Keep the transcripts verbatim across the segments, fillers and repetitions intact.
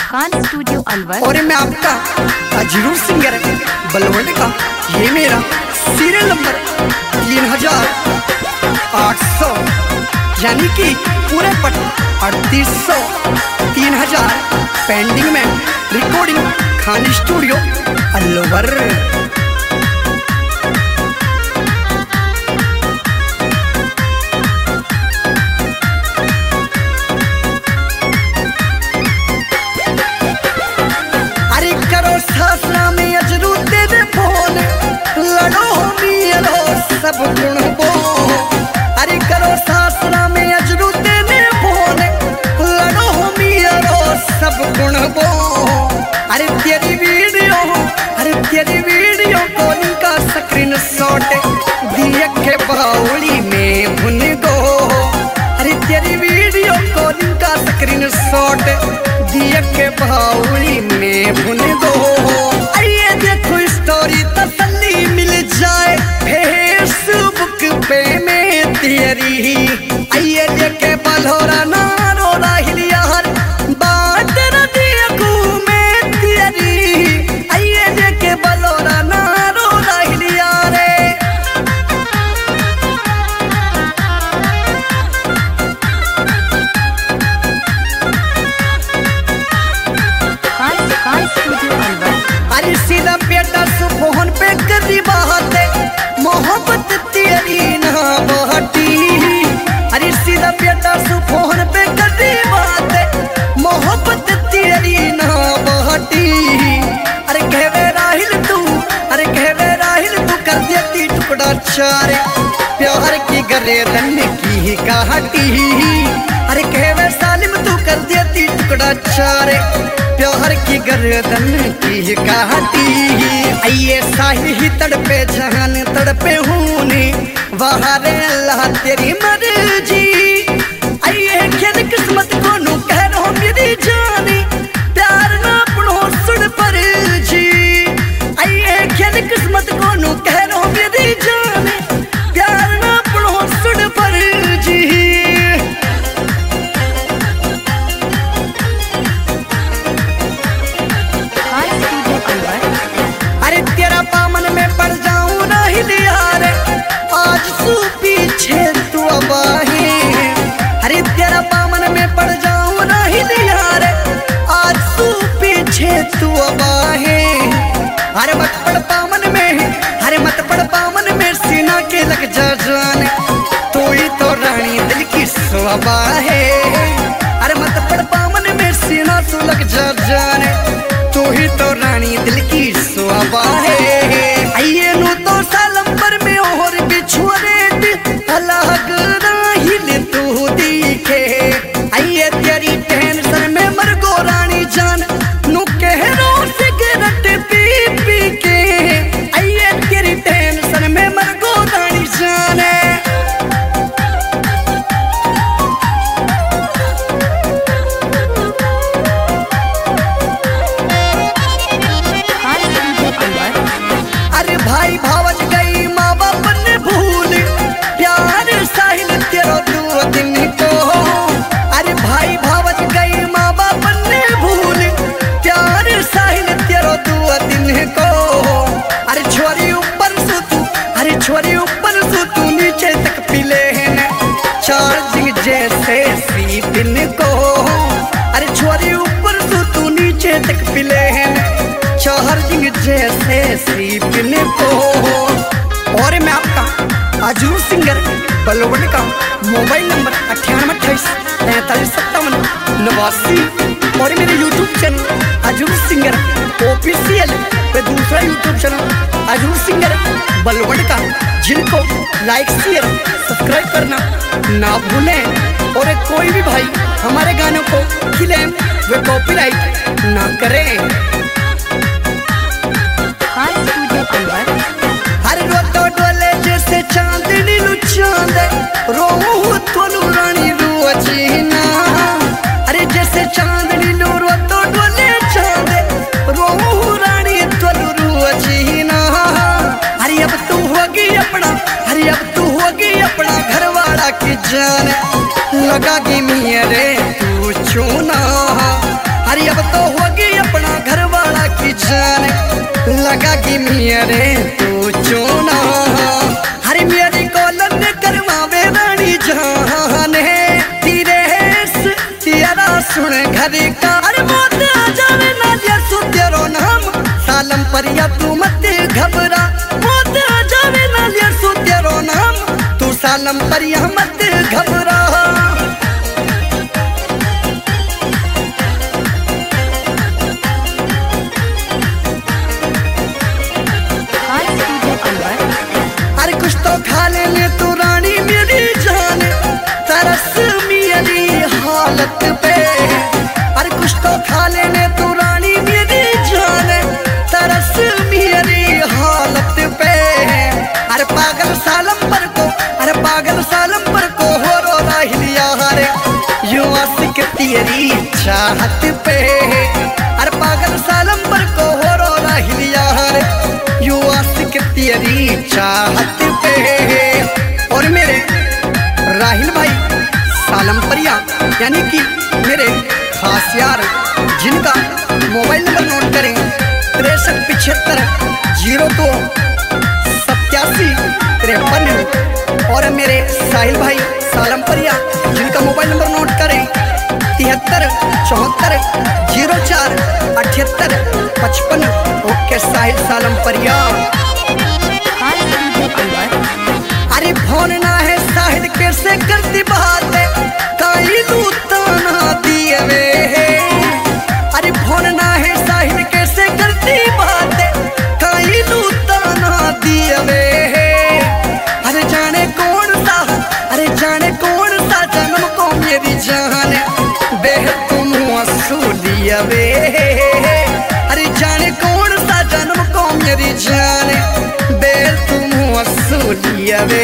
खान studio Alwar. और मैं आपका अजरूर सिंगर बलवंड का ये मेरा सीरियल नंबर तीन हजार आठ सौ यानी कि पूरे पट अड़तीस सौ तीन हजार पेंडिंग में रिकॉर्डिंग खान स्टूडियो अलवर। सब गुण बो अरे करो सासरा में अजरू देने बोले लड़ो मियारो सब गुण बो। अरे तेरी वीडियो अरे तेरी वीडियो कॉलिंग का स्क्रीन शॉट दिए के बाउली में भुन गो। अरे तेरी वीडियो कॉलिंग का स्क्रीन शॉट दिए के बाउली में भुन गो। अरे देखो स्टोरी तसल्ली मिल जाए फेसबुक पे में तेरी आइए लेके बलहोरा नारो राहिलिया हर बात देखू में तेरी आइए लेके बलहोरा नारो राहिलिया रे। अरे सीधा बेटा सुफोन पे करी बात मोहब्बत तेरी ना बहती। अरे सीधा बेटा सुफोन पे करी बात मोहब्बत तेरी ना बहती। अरे कहवे राहिल तू अरे कहवे राहिल तू कर देती टुकड़ा चार प्यार की गरेदन की कहती। अरे कहवे सालिम तू कर देती टुकड़ा चार प्यार की गर्दन की कहती। आइए साहिल ही तड़पे जहान तड़पे हूने वहारे अल्लाह तेरी मर्जी। आइए खेल किस्मत को नू कह रहा मेरी जानी प्यार ना पढ़ो सुन पर जी। आइए खेल किस्मत को नू कह रहा मेरी जानी प्यार ना पढ़ो सुन पर जी। अरे तेरा पामन में पड़ जाऊं राहिल यार आज सू पीछे तू अबाही। अरे तेरा पामन में पड़ जाऊं राहिल यार आज सू पीछे तू अबाही। अरे मत पड़ पामन में अरे मत पड़ पामन में सीना के लग जा जान तू ही तो रानी दिल की सुबह है। अरे मत पड़ पामन में सीना तू लग जा जान तू ही तो रानी दिल की सुबह है। आइए नु तो सालंबर में और बिछुरे अलग राहिल तू दिखे। आइए तेरी टेंशन में मर गो रानी जान नु कह रो सिगरेट पी पी के। आइए तेरी टेंशन में मर गो रानी जान। भाई भावज गई माँ बाप ने भूल प्यार साहिल तेरो दो दिन को। अरे भाई भावज गई माँ बाप ने भूल प्यार साहिल तेरो दो दिन को। अरे छोरी ऊपर सु तू अरे छोरी ऊपर सु तू नीचे तक पिले हैं चार्जिंग जैसे सी दिन को। अरे छोरी ऊपर सु तू नीचे तक पिले हैं चार्जिंग जैसे सीपन को। और मैं आपका अजरूर सिंगर बलवंड का मोबाइल नंबर अट्ठानवे अट्ठाईस तैंतालीस सत्तावन नवासी और मेरे यूट्यूब चैनल अजरूर सिंगर ऑफिशियल पे दूसरा यूट्यूब चैनल अजरूर सिंगर बलवंड का जिनको लाइक शेयर सब्सक्राइब करना ना भूलें। और कोई भी भाई हमारे गानों को क्लेम व कॉपीराइट ना करें। हर रोतो डोले जैसे चांदनी लु चांदे रोहू तोलू रानी रुचीना। अरे जैसे चांदनी लु रोतो डोले चांदे रोहू रानी तोलू रुचीना। अरे अब तू होगी अपना अरे अब तू होगी अपना घरवाला की जान लगा कि मेरे तू चूना। अरे अब तो होगी अपना घर वाला की जान, लगा कि मेरे तू चोना हरे मेरी कोलन करवावे रानी जान है तेरे तेरा सुन घर का अरे मौत आ जावे ना जैसो तेरो नाम सालम परिया तू मत घबरा, मौत आ जावे ना जैसो तेरो नाम तू सालम परिया मत घबरा। अरे कुछ तो खा लेने तू रानी मेरी जान, तरस मेरी हालत पे, अरे कुछ तो खा लेने तू रानी मेरी जान, तरस मेरी हालत पे। अरे पागल सालम पर को अरे पागल सालम पर को हो रो राहिलिया हरे यूं आशिक तेरी चाहत पे, अरे पागल सालम पर को हो रो राहिलिया हरे यूं आशिक तेरी चाहत पे। और मेरे राहिल भाई सालम परिया यानी कि मेरे खास यार जिनका मोबाइल नंबर नोट करें तिरसठ पिछहत्तर जीरो दो सत्यासी तिरपन, और मेरे साहिल भाई सालम परिया जिनका मोबाइल नंबर नोट करें तिहत्तर चौहत्तर जीरो चार अठहत्तर पचपन। ओके साहिल सालम परिया। अरे फोन ना है साहिल कैसे करती बात काई लूटाना दिए वे, अरे फोन ना है साहिल कैसे करती बात काई लूटाना दिए वे। अरे जाने कौन सा अरे जाने कौन सा जन्म को मेरी जान बेहद तुम असूलिया वे, अरे जाने कौन सा जन्म को मेरी जान बेहद तुम असूलिया वे।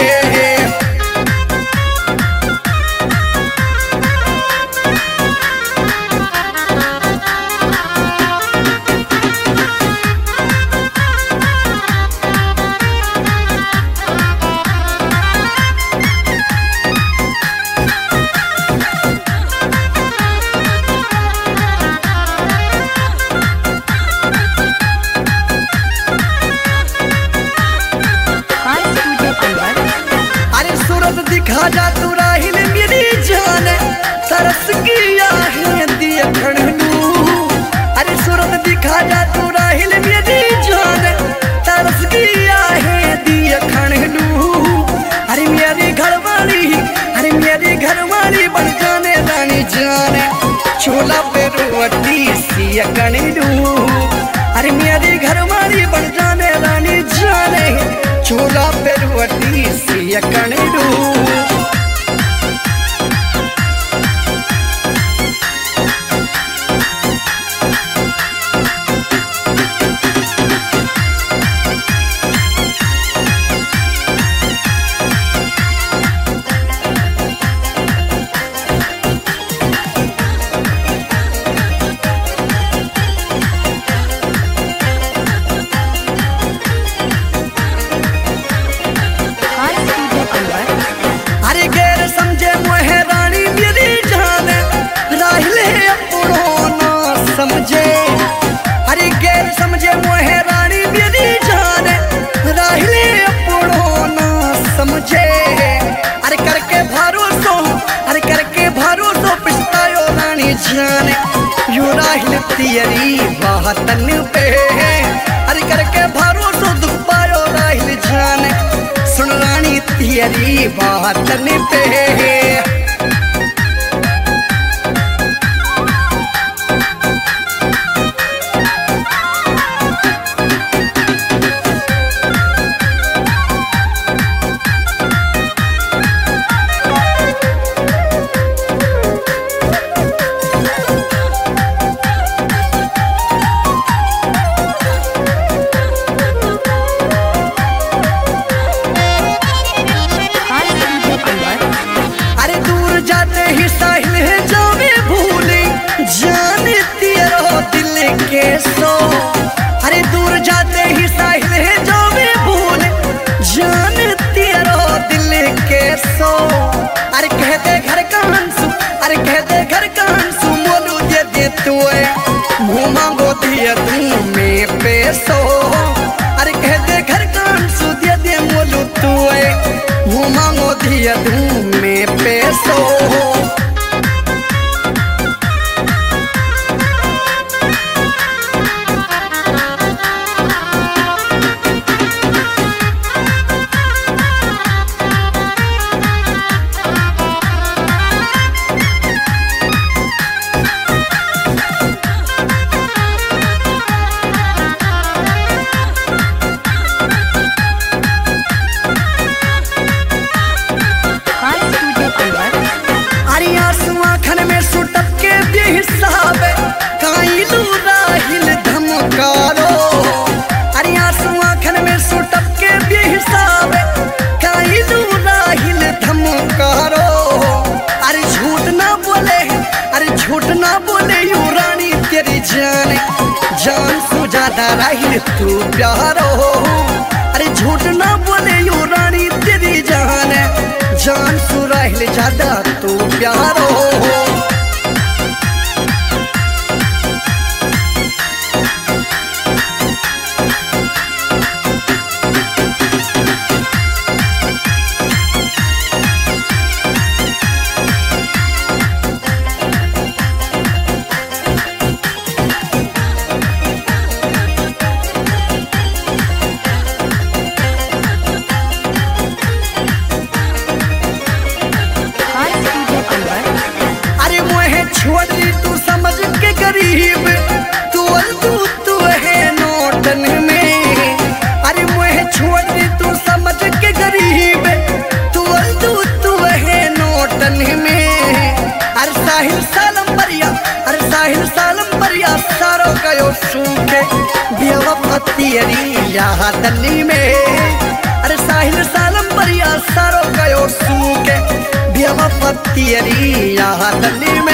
दिखा जा तू राहिल मेरी जान तरस गया है देखण नू, अरे सूरत दिखा जा तू राहिल मेरी जान तरस गया है देखण नू। अरे मेरी घरवाली अरे मेरी घरवाली बन जाने रानी जान चूल्हा पे रोटी सियकण नू, अरे मेरी घरवाली बन जाने रानी जाने चूल्हा पे रोटी सियकण नू। अरे गैर समझे मोहे रानी मेरी जान राहिले अपनों ना समझे, अरे गैर समझे मोहे रानी मेरी जान राहिले अपनों ना समझे। अरे करके भरोसो अरे करके भरोसो पछतायो रानी जान यू राहिल तेरी बातन पे, अरे करके भरोसो दुख पायो राहिल जान सुन रानी तेरी बातन पे। मुँह मांगो दिया तू में पैसो अरे कह दे घर कान सु दे दे मोलू तू मुँह मांगो दिया तू में पैसो जान जान सु ज्यादा राहिल तू प्यारो अरे झूठ ना बोले यू रानी तेरी जान जान सु राहिल ज्यादा तू प्यारो छोड़ दी तू समझ के गरीब तू तू तू है नोटन में अरे मुझे छोड़ दी तू समझ के गरीब तू तू तू है नोटन में अरे साहिल सालम परिया अरे साहिल सालम परिया सारो कयो सूखे बेवफतियरी यादनी में अरे साहिल सालम परिया सारो कयो सूखे बेवफतियरी यादनी में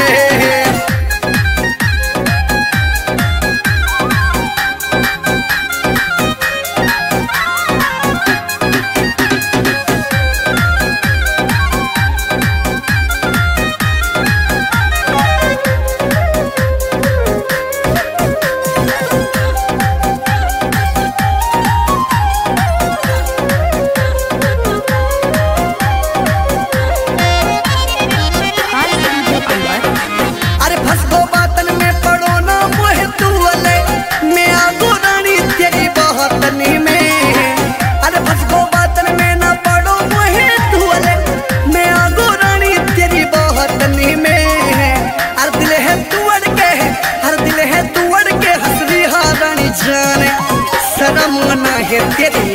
शर्म ना है तेरी